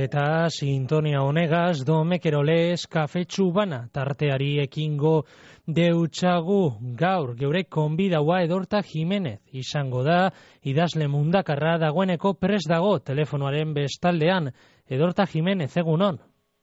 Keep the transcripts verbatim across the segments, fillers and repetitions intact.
eta sintonia honegaz domekerolez kafetxu bana tarteari ekingo deutsagu gaur geure konbidaua Edorta Jimenez izango da, idazle mundakarra dagoeneko prest dago telefonoaren bestaldean. Edorta Jimenez, egunon?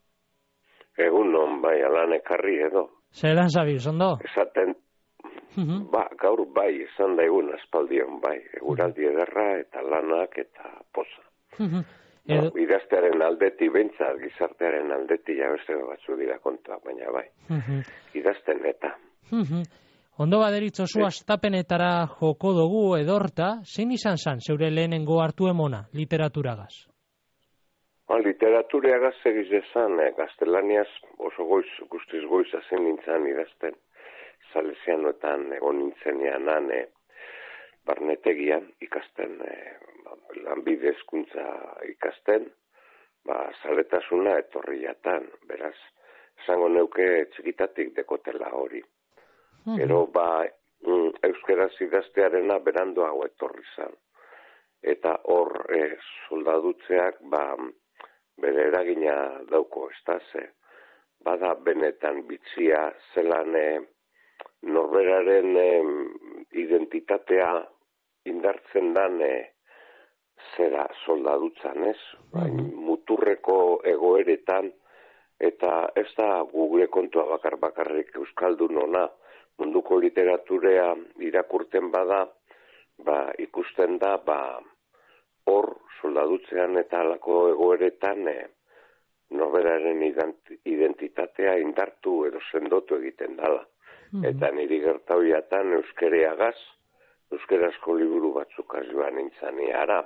Egunon, bai, alan ekarri edo. Zeran zabiz, ondo? Esaten, uh-huh. ba, gaur bai, esan da egun aspaldion, bai, eguraldi ederra eta lanak eta poza. Uh-huh. Edo... No, idaztearen aldeti, bentsat gizartearen aldeti, ja beste batzu dira kontua, baina bai, uh-huh. idazten eta. Uh-huh. Ondo baderitzo zu astapenetara joko dugu, Edorta, zein izan zan zeure lehenengo hartu emona literaturagaz? Ba, literaturagaz egiz ezan, eh, gaztelaniaz oso goiz, guztiz goiz azen nintzen idazten, Salesianoetan egon nintzenean ane, barnetegian ikasten, eh, lanbide hezkuntza ikasten, ba, zaletasuna etorriatan, beraz, esango neuke txikitatik dekotela hori. Mm-hmm. Gero, ba, mm, euskeraz idaztearena berandoago etorri zan. Eta hor, eh, soldadutzeak, ba, bere eragina dauko, ez da, ze, bada benetan bitzia zelan eh, norberaren eh, identitatea indartzen dan eh, zera soldadutzan, ez? Bain, muturreko egoeretan, eta ez da gure kontua bakar bakarrik euskaldun ona, munduko literaturea irakurten bada, ba, ikusten da, ba, hor soldadutzean eta alako egoeretan eh, norberaren identitatea indartu edo sendotu egiten dala. Mm-hmm. Eta niri gertauiatan euskereagaz, euskerazko liburu batzuk joan nintzen ara.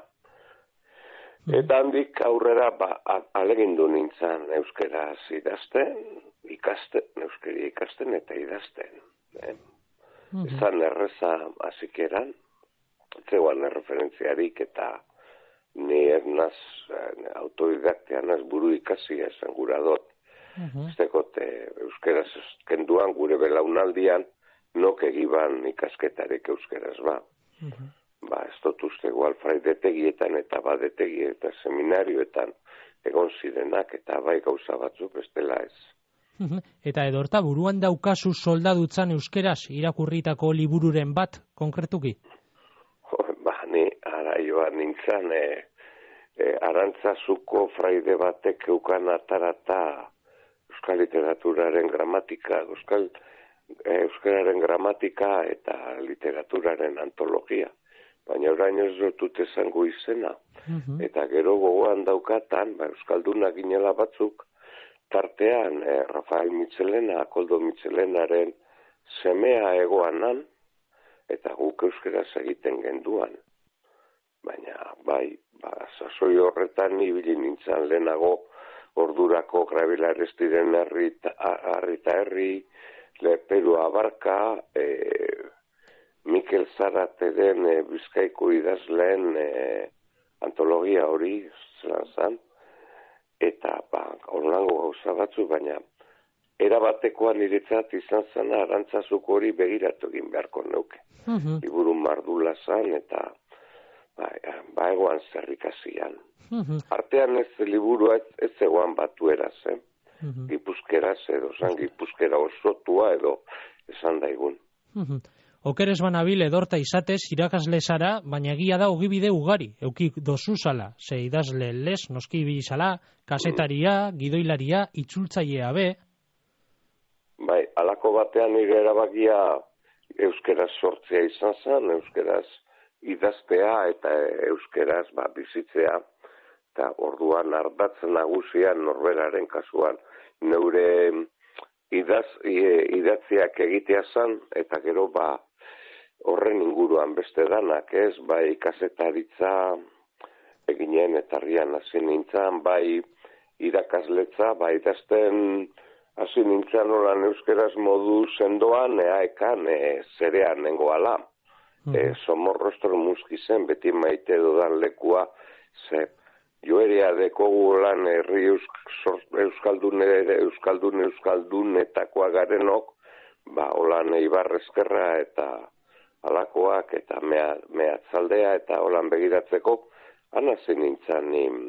Eta handik aurrera ba, alegindu nintzen euskeraz idazten, ikasten, euskeri ikasten eta idazten. Eh? Mm-hmm. Ezan erreza azikeran, zegoan erreferentziarik eta ni ernaz autodidaktean az buru ikasi esan gura dut. Mm-hmm. Ez dekote euskeraz kenduan gure belaunaldian nok egiban ikasketarik euskeraz ba. Mm-hmm. Ba, ez dut uste igual fraidetegietan eta badetegi eta seminarioetan egon zirenak eta bai gauza batzuk bestela ez. Eta Edorta, buruan daukazu soldadutzan euskeraz irakurritako libururen bat konkretuki? Ba, ni ara joan nintzen e, e, Arantzazuko fraide batek eukan atarata euskal literaturaren gramatika, euskal e, euskararen gramatika eta literaturaren antologia. Baina orain ez dut esango izena. Uh-huh. Eta gero gogoan daukatan, ba, euskaldunak ginela batzuk, tartean eh, Rafael Mitxelena, Koldo Mitxelenaren semea egoanan, eta guk euskeraz egiten genduan. Baina, bai, ba, sasoi horretan ibili nintzen lehenago ordurako Gravilar Estiren herri eta herri, Leperu Abarka, eh, Mikel Zarateren e, Bizkaiko idazleen e, antologia hori zelan zan, eta ba, orlango gauza batzu, baina erabatekoan niretzat izan zana Arantzazuko hori begiratu egin beharko neuke. Uh-huh. Liburu mardula zan, eta ba, ba egoan zerrikazian. Uh-huh. Artean ez liburua ez, ez egoan batueraz, eh? Uh-huh. Gipuzkeraz edo, zan Gipuzkera osotua edo esan daigun. Uh-huh. Okeres banabil Edorta izatez irakasle zara, baina egia da ogibide ugari, eukik dozuzala, ze idazle les, noski bizala, kasetaria, gidoilaria, itzultzailea be. Bai, alako batean nire erabakia euskeraz sortzea izan zen, euskeraz idaztea eta euskeraz ba, bizitzea, eta orduan ardatz nagusian norberaren kasuan, neure idaz, idatziak egitea zen, eta gero ba, horren inguruan beste danak, ez, bai kasetaritza eginen etarrian hasi nintzen, bai irakasletza, bai idazten hasi nintzen horan euskeraz modu sendoan, ea ekan, e, zerean nengoala. Mm. E, Somorrostro muskizen, beti maite dudan lekua, ze joerea dekogu lan herri euskaldun, euskaldun, euskaldunetakoa garenok, ba, holan Ibarrezkerra eta alakoak eta mehatzaldea eta holan begiratzeko, hana zen nintzen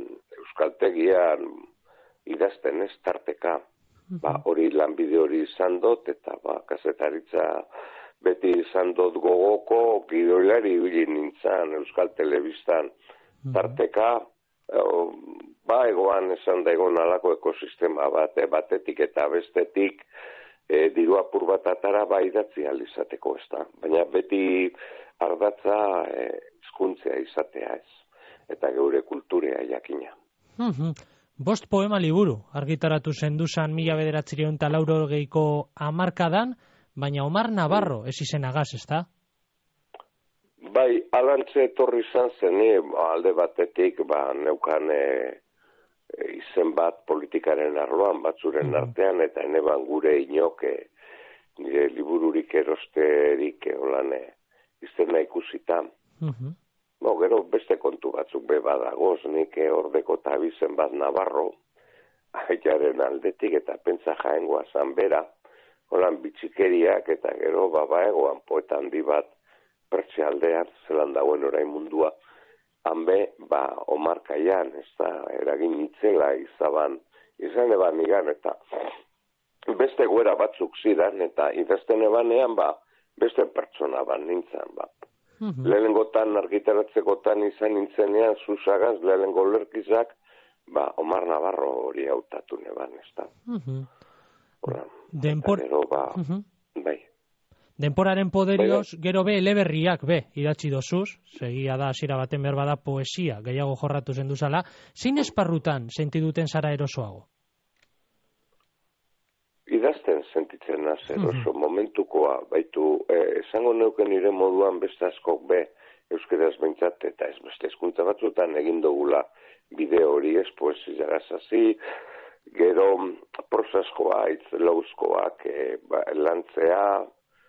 euskaltegian idazten ez tarteka. Ba, hori lanbide hori izan dut, eta ba, kazetaritza beti izan dut gogoko, gidoilari ibili nintzen Euskal Telebistan tarteka, ba, egoan esan da egon alako ekosistema bat, batetik eta bestetik, e, diru apur bat atara ba idatzi alizateko ez da. Baina beti ardatza hizkuntzea e, izatea ez, eta geure kulturea jakina. Bost poema liburu argitaratu zenduzan mila bederatzireun eta laurogeiko hamarkadan, baina Omar Navarro ez izenagaz, ez da? Bai, alantze etorri izan zen, alde batetik, ba, neukan e, e, izen bat politikaren arloan, batzuren mm-hmm. artean, eta eneban gure inoke, nire libururik erosterik, holan, e, izena ikusita. Mm-hmm. No, gero beste kontu batzuk be badagoz, nik ordeko tabizen bat Navarro, aitaren aldetik, eta pentsa jaengoa zan bera, holan bitxikeriak, eta gero baba egoan poeta handi bat, pertxe aldean, zelan dagoen orain mundua, hanbe, ba, Omar Kaian, ez da, eragin itzela izaban, izan eban nigan, eta beste goera batzuk zidan, eta idazten ebanean, ba, beste pertsona ban nintzen, ba. Mm-hmm. Lehenengotan, argitaratzekotan izan nintzenean, zuzagaz, lehenengo lerkizak, ba, Omar Navarro hori hautatu neban, ez da. Mm-hmm. Horan, Denpor... eta gero, ba, mm-hmm. bai. Denporaren poderioz, gero be, eleberriak be, idatzi dozuz, segia da, hasiera baten berba da poesia, gehiago jorratu zenduzala, zein esparrutan sentiduten zara erosoago? Idazten sentitzen naz eroso, mm-hmm. momentukoa, baitu, eh, esango neuken nire moduan beste askok be, euskeraz behintzat, eta ez beste hizkuntza batzutan egin dugula bide hori ez poesia gazazi, gero prosaskoa, itz lauzkoak, eh, ba, lantzea,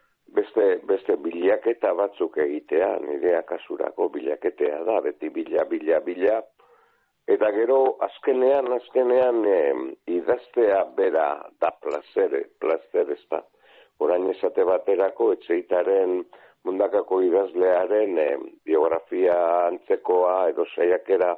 Beste, beste bilaketa batzuk egitea, nirea kasurako bilaketea da, beti bila, bila, bila. Eta gero, azkenean, azkenean, eh, idaztea bera da plazere, plazer ez da. Orain esate baterako, etxeitaren mundakako idazlearen eh, biografia antzekoa edo saiakera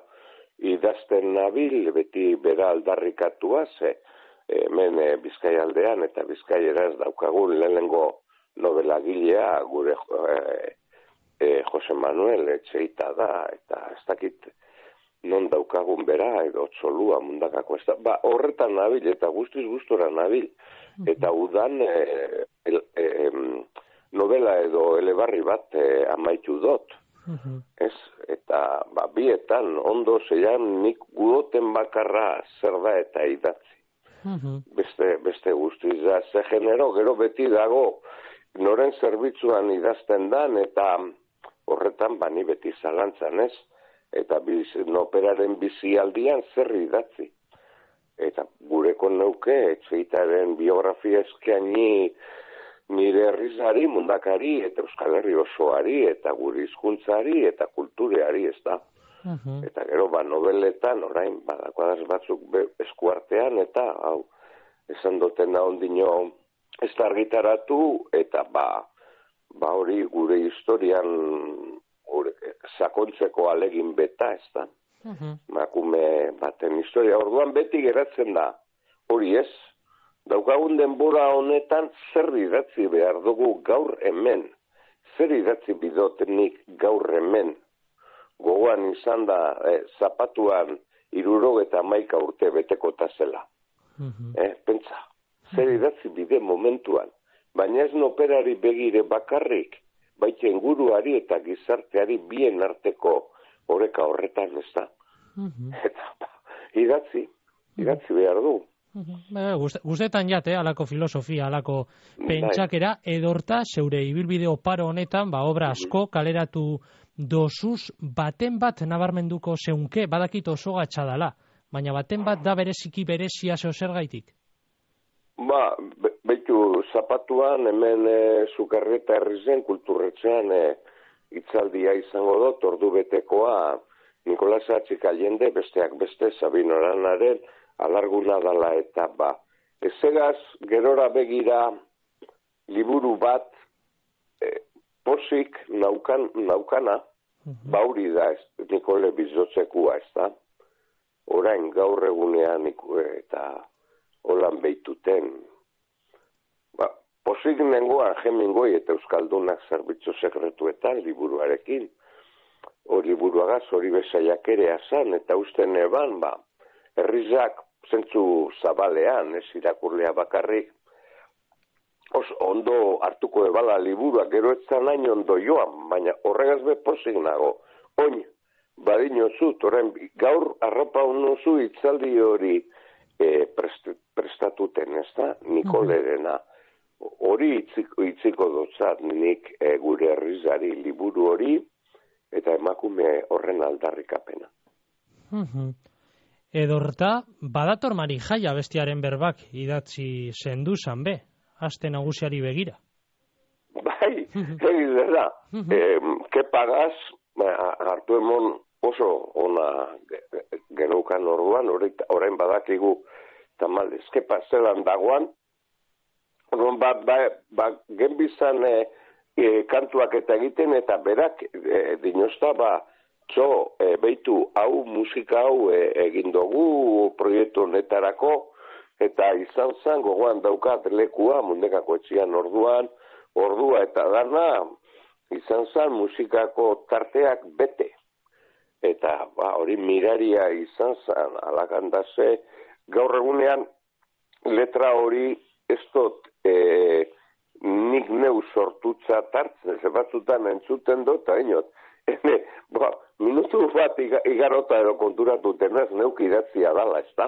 idazten nabil, beti bera aldarrikatua, ze hemen eh, Bizkaialdean eta Bizkaieraz daukagun lehenengo novelagilea gure eh, eh, Jose Manuel Etxeita da, eta ez dakit non daukagun bera, edo txolua mundakako ez da. Ba, horretan nabil, eta guztiz gustora nabil, eta udan eh, el, eh, novela edo elebarri bat eh, amaitu dot. Uh-huh. Ez, eta ba, bietan, ondo zeian nik gudoten bakarra zer da eta idatzi. Uh-huh. Beste, beste guztiz da, ze genero, gero beti dago, noren zerbitzuan idazten dan, eta horretan bani beti zalantzan ez, eta biz, operaren bizialdian zer idatzi. Eta gureko neuke, Etxeitaren biografia eskaini nire herrizari, mundakari, eta Euskal Herri osoari, eta gure hizkuntzari, eta kultureari, ez da. Uh-huh. Eta gero, ba, nobeletan, orain, badakoadaz batzuk be, eskuartean, eta, hau, esan duten da ondino, ez da argitaratu, eta ba, ba hori gure historian gure, sakontzeko alegin beta, ez da. Uh-huh. Makume baten historia. Orduan beti geratzen da, hori ez, daukagun denbora honetan zer idatzi behar dugu gaur hemen. Zer idatzi bidotenik gaur hemen. Gogoan izan da, eh, zapatuan hirurogeta hamaika urte betekota zela. Uh-huh. Eh, pentsa. Zer idatzi bide momentuan, baina ez noperari begire bakarrik, baita inguruari eta gizarteari bien arteko oreka horretan ez da. Uh-huh. Eta ba, idatzi, idatzi behar du. Uh-huh. Gustetan jate, alako filosofia, alako pentsakera, edorta zeure ibilbide oparo honetan, ba, obra asko kaleratu dozuz, baten bat nabarmenduko zeunke, badakit oso gatxadala, baina baten bat da bereziki berezia zeo zergaitik. Ba, be, behitu zapatuan, hemen e, Zukarrieta herrizen kulturretzean e, itzaldia izango dut, ordu betekoa, Nikolas Atxik Allende, besteak beste, Sabino Aranaren, alarguna dala eta ba. Ezegaz, gerora begira, liburu bat, e, posik naukan, naukana, uh-huh. bauri da, ez, Nikole Bizotzekua, ez da. orain gaur egunean eta holan behituten. Ba, posik nengoan jemingoi eta Euskaldunak zerbitzu sekretuetan liburuarekin. Hori liburuagaz hori bezaiak ere azan eta usten eban, ba, herrizak zentzu zabalean, ez irakurlea bakarrik, os ondo hartuko ebala liburua, gero etzan hain ondo joan, baina horregaz be posik nago. Oin, badinozu, torren gaur arropa unozu itzaldi hori e, prest, prestatuten, ez da, Nikolerena. Hori itziko, itziko dotzat nik e, gure herrizari liburu hori, eta emakume horren aldarrikapena. Uh-huh. Edorta, badator Marijaia bestiaren berbak idatzi zenduzan be, aste nagusiari begira. Bai, egiz da. eh, kepagaz, hartu emon oso ona genukan orduan, orain badakigu tamalez, kepa zelan dagoan, orduan bat, ba, ba, genbizan e, e, kantuak eta egiten, eta berak e, dinozta, ba, txo, e, beitu, hau, musika hau e, egin dugu proiektu honetarako, eta izan zen, gogoan daukat lekua, mundekako etxian orduan, ordua eta dana, izan zen musikako tarteak bete. Eta ba, hori miraria izan zen, alakandaze, gaur egunean letra hori ez dut e, nik neu sortutza tartzen, ze batzutan entzuten dut, eta inot, ene, ba, minutu bat igarota edo konturatuten ez neuk idatzia dala, ez da?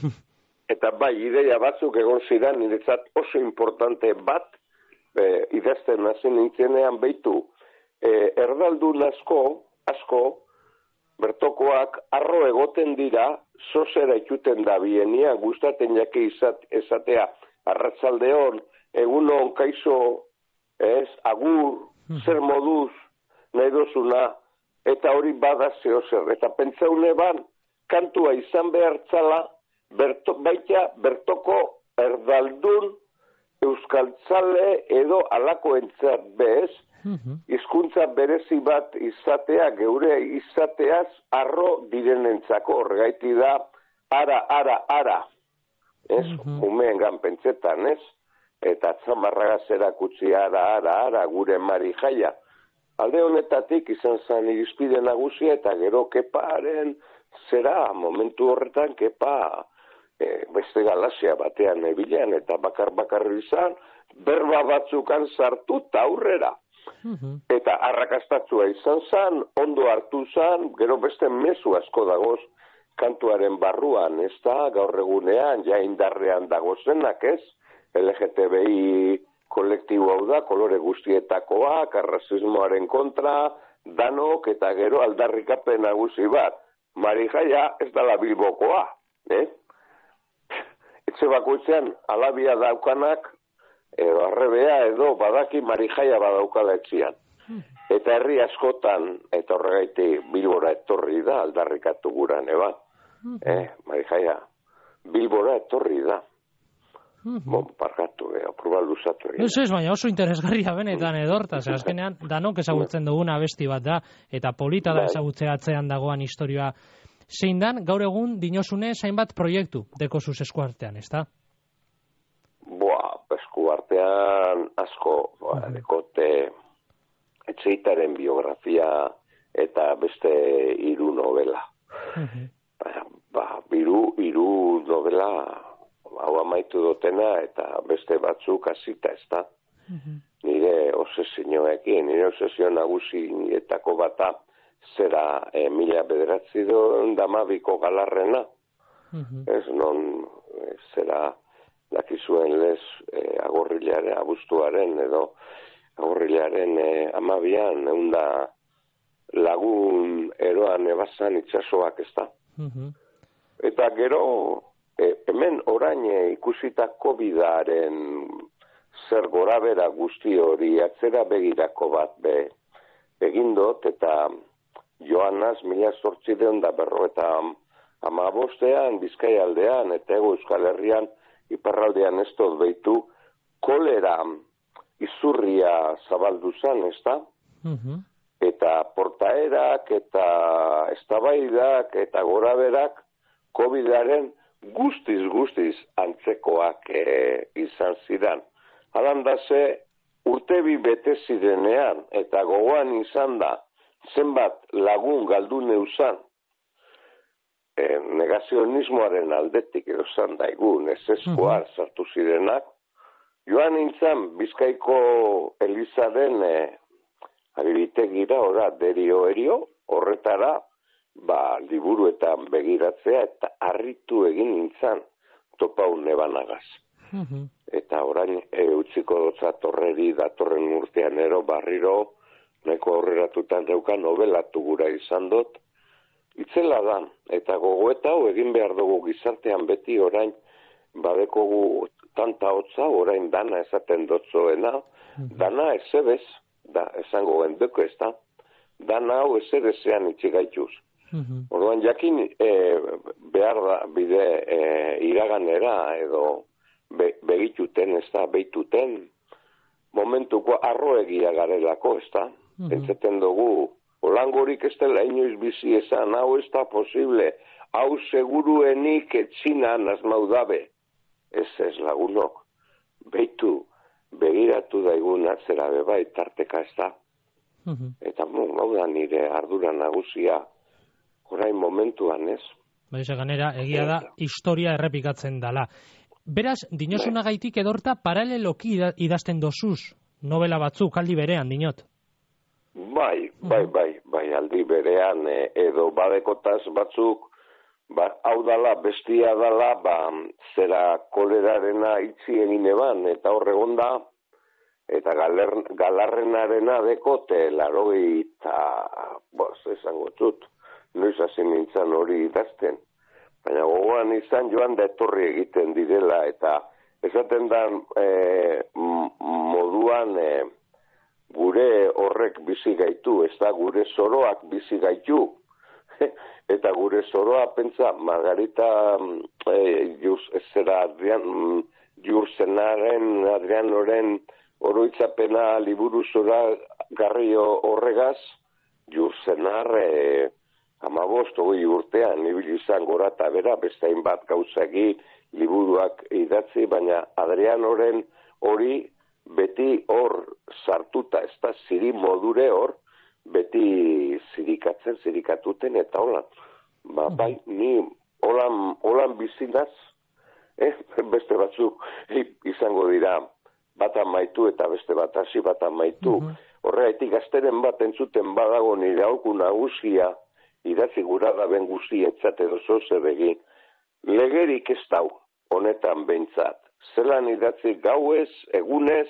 Eta bai, ideia batzuk egon ziren, niretzat oso importante bat, e, idazten hasi nintzenean behitu, e, erdaldun asko, asko, bertokoak arro egoten dira, sozera ikuten da bienia, gustaten jake izat, esatea, arratzaldeon, egunon kaizo, ez, agur, zer moduz, nahi dozuna, eta hori bada zeo zer. Eta pentsaune ban, kantua izan behartzala, berto, baita bertoko erdaldun, euskaltzale edo alako entzat bez, hizkuntza berezi bat izatea, geure izateaz arro direnentzako, horregaiti da, ara, ara, ara, ez, umeen ganpentsetan, ez, eta atzamarragaz erakutsi ara, ara, ara, gure Marijaia. Alde honetatik izan zen irizpide nagusia, eta gero keparen zera, momentu horretan kepa e, beste galaxia batean ebilean, eta bakar-bakarri izan, berba batzukan sartu eta aurrera. Uhum. Eta arrakastatzua izan zen, ondo hartu zen, gero beste mezu asko dagoz kantuaren barruan, ez da, gaur egunean, ja indarrean dagozenak, ez? L G T B I kolektibo hau da, kolore guztietakoak, arrazismoaren kontra, danok eta gero aldarrikapen nagusi bat. Marijaia ez dala Bilbokoa, eh? Etxe bakoitzean alabia daukanak, edo arrebea edo badaki Marijaia badaukala etxian. Eta herri askotan, eta horregaiti Bilbora etorri da, aldarrikatu guran, eba. Eh, Marijaia, Bilbora etorri da. Bon, parkatu, eh, aproba luzatu egin. Ez ez, baina oso interesgarria benetan edorta, ze azkenean danok ezagutzen duguna abesti bat da, eta polita da ezagutzea atzean dagoan historia. Zein dan, gaur egun dinozune zainbat proiektu deko zuz eskuartean, ez da? Boa, eskuartean asko, boa, uh-huh. dekote etxeitaren biografia eta beste hiru novela. Uh-huh. Ba, ba, biru, hiru novela hau amaitu dutena eta beste batzuk hasita, ez da? Uh-huh. Nire obsesioekin, nire obsesio nagusietako bata zera e, mila bederatzi duen damabiko galarrena. Uh-huh. Ez non e, zera dakizuen lez e, agorrilaren, abuztuaren edo agorrilaren e, amabian eunda lagun eroan ebazan itxasoak, ez da? Uh-huh. Eta gero E, hemen orain e, ikusitako bidaren zer gorabera guzti hori atzera begirako bat be egin dut, eta joanaz mila zortzideun da berro eta amabostean Bizkaialdean eta Hego Euskal Herrian iparraldean ez dut behitu kolera izurria zabaldu zen, ez da? Uh-huh. Eta portaerak eta eztabaidak eta goraberak COVIDaren guztiz guztiz antzekoak e, izan zidan. Halandase urtebi bete zirenean eta gogoan izan da zenbat lagun galdu neuzan e, negazionismoaren aldetik edo zan daigun ezeskoa mm-hmm. sartu zirenak. Joan nintzen Bizkaiko Elizaren e, agiritegira ora derio erio horretara ba, liburuetan begiratzea eta harritu egin nintzen topau nebanagaz. Mm-hmm. Eta orain e, utziko dotza torreri datorren urtean ero barriro neko aurreratutan deuka nobelatu gura izan dut. Itzela da, eta gogoeta hau egin behar dugu gizartean beti orain badekogu tanta hotza, orain dana esaten dotzoena, mm-hmm. dana ezebez, da, esango gendeko ez da, dana hau ezerezean itxigaituz. Mm-hmm. Orduan jakin e, behar da bide e, iraganera edo be, begituten ez da, behituten momentuko arroegia garelako ez da. Mm-hmm. Entzeten dugu, olangorik ez dela inoiz bizi esan, hau ez da posible, hau seguruenik etxinan asmau dabe. Ez ez lagunok, behitu, begiratu daigun atzera bebai tarteka ez da. Mm-hmm. Eta hau da nire ardura nagusia, orain momentuan ez. Baize ganera, egia da, historia errepikatzen dala. Beraz, dinosunagaitik edorta paraleloki idazten dozuz, novela batzuk aldi berean, dinot? Bai, bai, bai, bai, aldi berean edo badekotaz batzuk, ba, hau dala, bestia dala, ba, zera kolerarena itzi egin eban, eta horregon da, eta galer, galarrenarena dekote, laroi eta, boz, esango txut, noiz hasi nintzen hori idazten. Baina gogoan izan joan da etorri egiten direla, eta esaten da e, moduan e, gure horrek bizi gaitu, ez da gure zoroak bizi gaitu. Eta gure zoroa, pentsa, Margarita e, juz, zera Adrian, Jurzenaren, Adrianoren oroitzapena liburu zora garrio horregaz, Jurzenar e, amabost hogei urtean ibili izan gora eta bera, bestain bat gauzagi liburuak idatzi, baina Adrianoren hori beti hor sartuta, ez da ziri modure hor, beti zirikatzen, zirikatuten eta holan. Ba, bai, ni holan, holan bizinaz, eh, beste batzuk izango dira bat amaitu eta beste bat hasi bat amaitu. Mm-hmm. Horregatik gazteren bat entzuten badago nire hauku nagusia, idatzi gura da ben guzti etzate dozo zebegin. Legerik ez dau, honetan behintzat. Zelan idatzi gauez, egunez,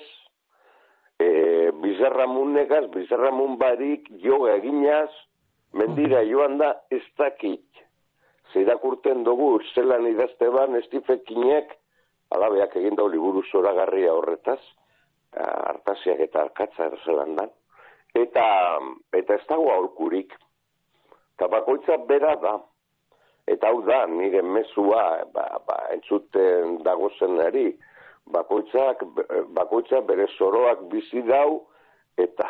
E, bizarramunegaz, bizarramun barik joga eginaz, mendira joan da ez dakit. Zeirakurten dugu, zelan idazte ban, estifekinek, alabeak egin dau liburu zoragarria horretaz, hartasiak eta arkatza zelan da. Eta, eta ez dago aurkurik. Eta bakoitza bera da. Eta hau da, nire mezua, ba, ba, entzuten dagozenari, bakoitzak, bakoitzak bere zoroak bizi dau, eta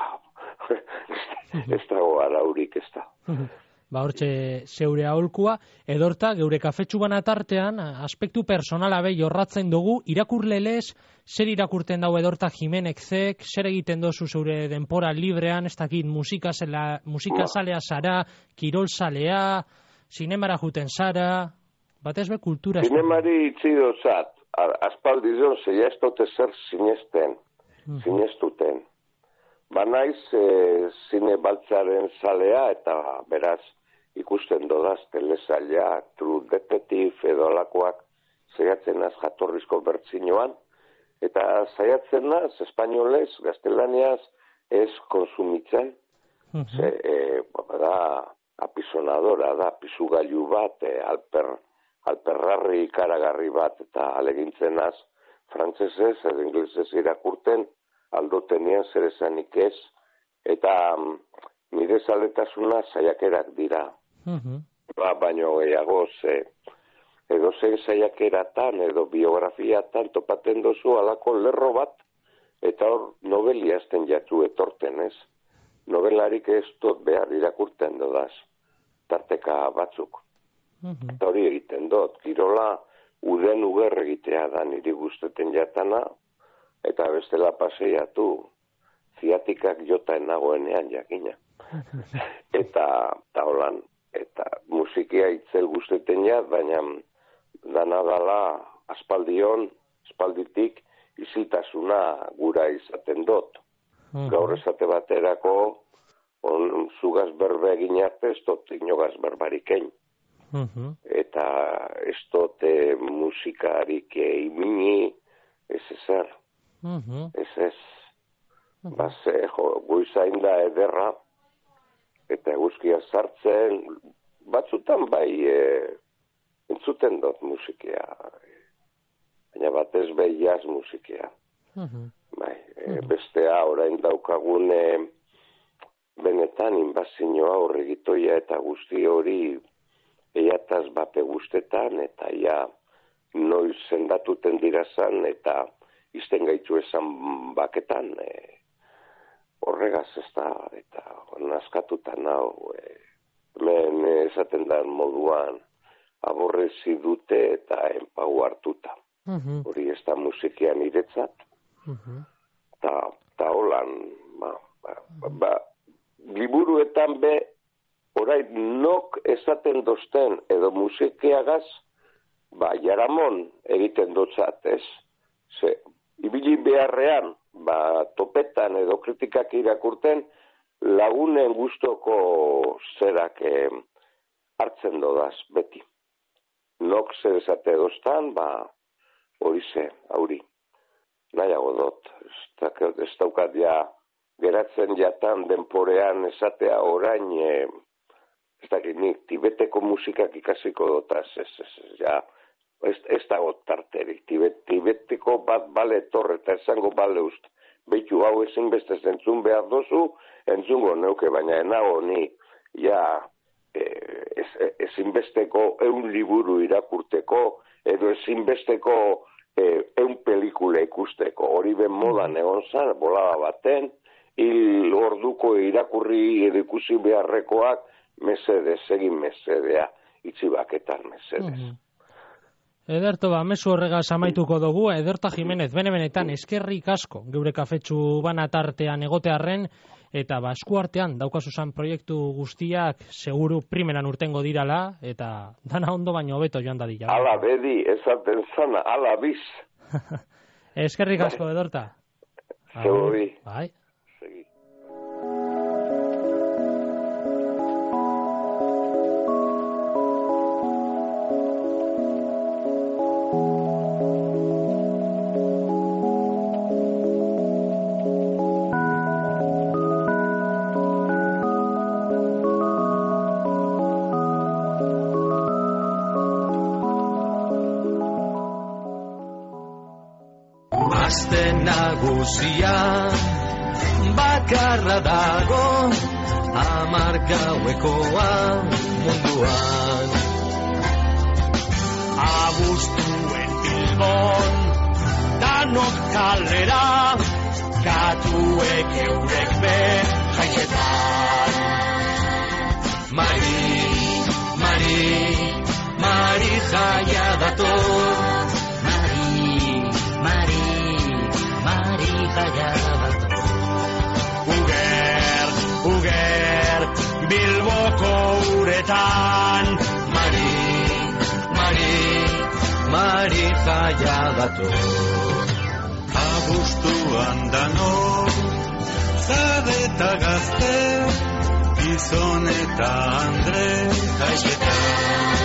ez dago araurik ez da. Ba, hortxe zeure aholkua, edorta, geure kafetxu bana tartean, aspektu personala behi jorratzen dugu, irakurlelez, zer irakurten dau edorta Jimenezek, zer egiten dozu zeure denpora librean, ez dakit musika salea zara, kirol salea, sinemara juten zara, batez be kultura. Sinemari itzi dozat. Aspaldi zion, zeia ez dute zer sinesten, sinestuten. Ba naiz, e, zine baltzaren zalea, eta beraz, ikusten dodaz telesailea, True Detective edo alakoak, zaiatzen az jatorrizko bertzinoan, eta zaiatzen az, espainolez, gaztelaniaz, ez konsumitzen, uh-huh. ze, e, da, apisonadora, da, apizugailu bat, e, alper, alperrarri ikaragarri bat eta alegintzen az frantzesez, ez inglesez irakurten, aldotenien zer esanik ez, eta nire zaletasuna saiakerak dira. Uh-huh. Ba, baino gehiago, ze, edo zein saiakeratan, edo biografiatan topaten dozu alako lerro bat, eta hor noveliazten jatu etorten ez. Novelarik ez dut behar irakurten dodaz, tarteka batzuk. Uh-huh. Eta hori egiten dut, kirola uden uger egitea da niri guzteten jatana, eta bestela paseiatu, ziatikak jota enagoenean jakina. eta, eta holan, eta musikia itzel guzteten jat, baina dana dala aspaldion, aspalditik, izitasuna gura izaten dut. Uh-huh. Gaur esate baterako, on, zugaz berbe egin arte, ez dut inogaz berbarikein. Uh-huh. Eta ez dote musikarik imini, ez ezer, uh-huh. ez ez, uh-huh. Base, jo, goizain da ederra, eta eguzkia sartzen, batzutan bai e, entzuten dut musikia, baina batez behi jazz musikia. Uh-huh. Bai, e, bestea orain daukagune benetan inbazioa horregitoia eta guzti hori eiataz bape guztetan, eta ja noiz zendatuten dirazan, eta izten gaitu esan baketan, e, horregaz ez da, eta naskatutan hau, e, men esaten da moduan, aborrezi dute eta enpau hartuta. Uh-huh. Hori ez da musikian iretzat, uh-huh. ta, ta holan, ba, ba, ba, ba, liburuetan be, orai nok esaten dozten edo musikiagaz, ba, jaramon egiten dotzat, ez? Ze, ibili beharrean, ba, topetan edo kritikak irakurten, lagunen gustoko zerak eh, hartzen dodaz, beti. Nok zer esate doztan, ba, hori ze, hauri. Nahiago dot, ez daukat ja, geratzen jatan denporean esatea orain, eh, ez dakit nik, Tibeteko musikak ikasiko dotaz, ez, ez, ez, ja, ez, ez dago tarterik. Tibet, Tibeteko bat bale torre eta esango bale ust. Beitu hau ezinbestez entzun behar dozu, entzungo neuke, baina enago ni, ja, ez, ezinbesteko eun liburu irakurteko, edo ezinbesteko e, eun pelikula ikusteko. Hori ben modan egon zan, bolada baten, hil orduko irakurri edo ikusi beharrekoak, mesedez, egin mesedea, itxibaketan mesedez. Uh-huh. Ederto, ba, mezu horregaz amaituko dugu, Ederta Jimenez, bene-benetan, eskerrik asko, geure kafetxu bana tartean egotearren, eta ba, eskuartean, daukazuzan proiektu guztiak, seguru primeran urtengo dirala, eta dana ondo baino hobeto joan dadila. Ala bedi, esaten zana, ala biz. Eskerrik asko, Ederta. Zegobi. Bai. Aste nagusia bakarra dago hamar gauekoa munduan. Abuztuen Bilbon danok kalera, katuek eurek be jaiketan. Mari, Mari, Mari jaia dator. Uger, uger, Bilboko uretan, Mari, Mari, Mari jaia dator. Abuztuan dano, zade eta gazte, gizon eta andre jaietan.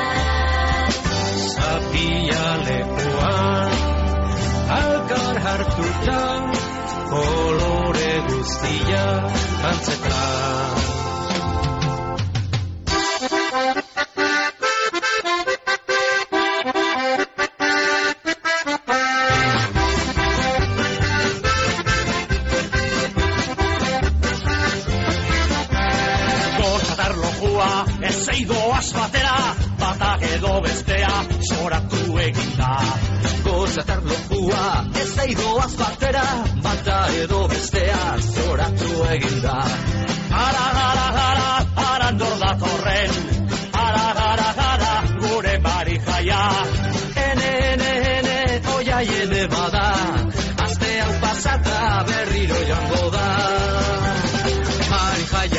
Zapia lepoan, alkar hartuta, kolore guztia antzetan. Gozatar lojua, ez eidoaz batera, batak edo bestea, soratu eginda. Gozatar lojua, ez eidoaz batera, bata edo bestea, zoratu eginda. Ara, ara, ara, ara, nor datorren, ara, ara, ara,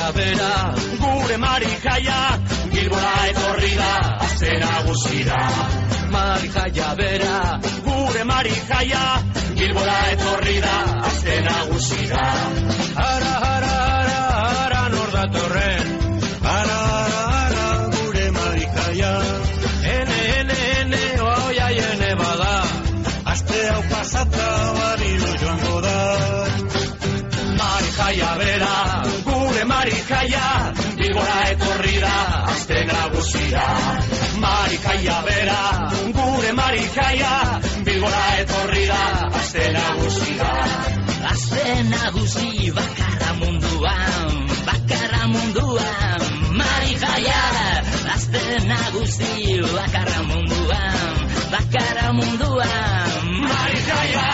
jaia bera, gure mari jaia, Bilbora etorri da, aste nagusira. Mari jaia bera, gure mari jaia, Bilbora etorri da, aste nagusira. Ara, ara, ara, ara, nor datorren, ara, ara, ara, gure mari jaia. Ene, ene, ene, oia ene bada, aste hau pasata bariro joango da. Mari jaia bera, gure mari jaia, Bilbora etorri da, aste nagusira. Mari jaia bera, gure mari jaia, Bilbora etorri da, aste nagusira. Aste nagusi bakarra munduan, bakarra munduan, mari jaia. Aste nagusi bakarra munduan, bakarra munduan, mari jaia.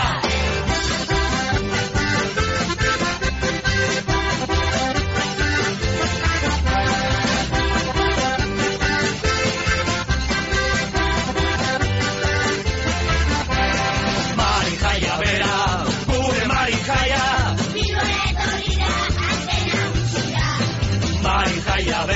Mari jaia